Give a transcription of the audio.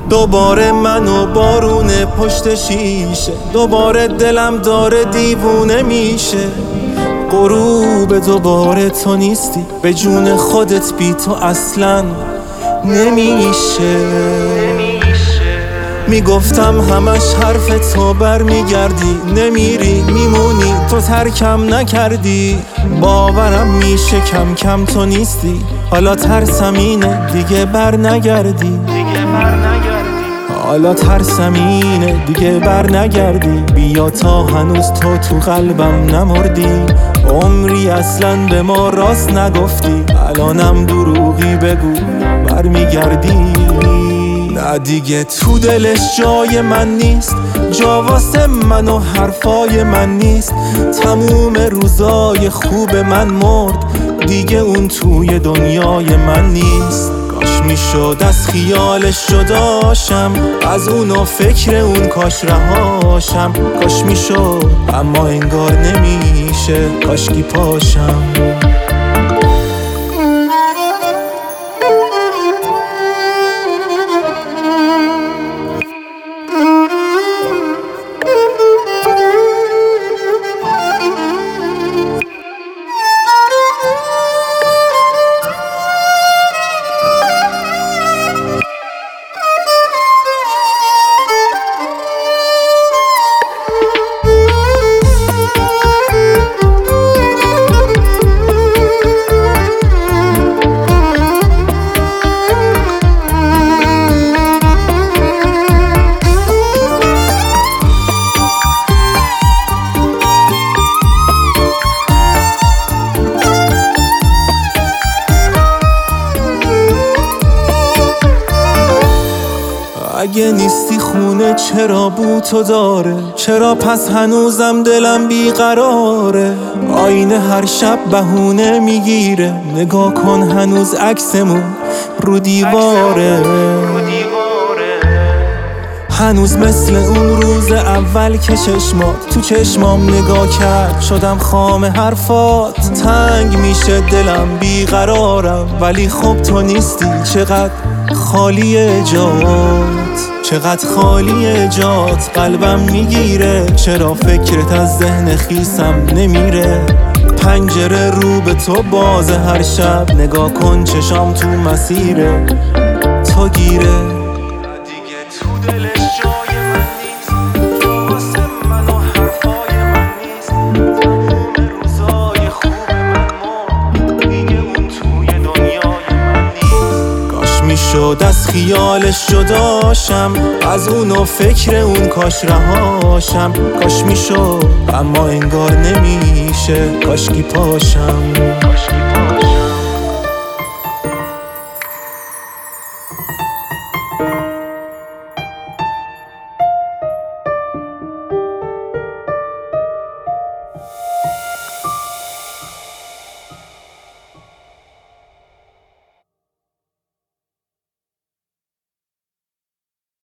دوباره من و بارون پشت شیشه، دوباره دلم داره دیوونه میشه. غروب دوباره تو نیستی، به جون خودت بی تو اصلا نمیشه. میگفتم همش حرف تو برمیگردی، نمیری میمونی، تو ترکم نکردی. باورم میشه کم کم تو نیستی، حالا ترسم اینه دیگه بر نگردی. حالا ترسم اینه دیگه بر نگردی. بیا تا هنوز تو قلبم نمردی. عمری اصلا به ما راست نگفتی، الانم دروغی بگو برمیگردی. نه دیگه تو دلش جای من نیست، جا واسه من و حرفای من نیست. تموم روزای خوب من مرد، دیگه اون توی دنیای من نیست. کاش میشد از خیالش جداشم، از اونو فکر اون کاش رهاشم. کاش میشد اما انگار نمیشه، کاشکی پاشم. اگه نیستی خونه چرا بو تو داره؟ چرا پس هنوزم دلم بیقراره؟ آینه هر شب بهونه میگیره، نگاه کن هنوز عکسمون رو دیواره. هنوز مثل اون روز اول که تو چشمام نگاه کرد، شدم خام حرفات. تنگ میشه دلم بیقرارم، ولی خب تو نیستی. چقدر خالیه جات، چقدر خالیه جات. قلبم میگیره، چرا فکرت از ذهن خیسم نمیره؟ پنجره رو به تو بازه هر شب، نگاه کن چشام تو مسیره تو گیره. میشد از خیالش جداشم، از اونو فکر اون کاش رهاشم. کاش میشد اما انگار نمیشه، کاشکی پاشم.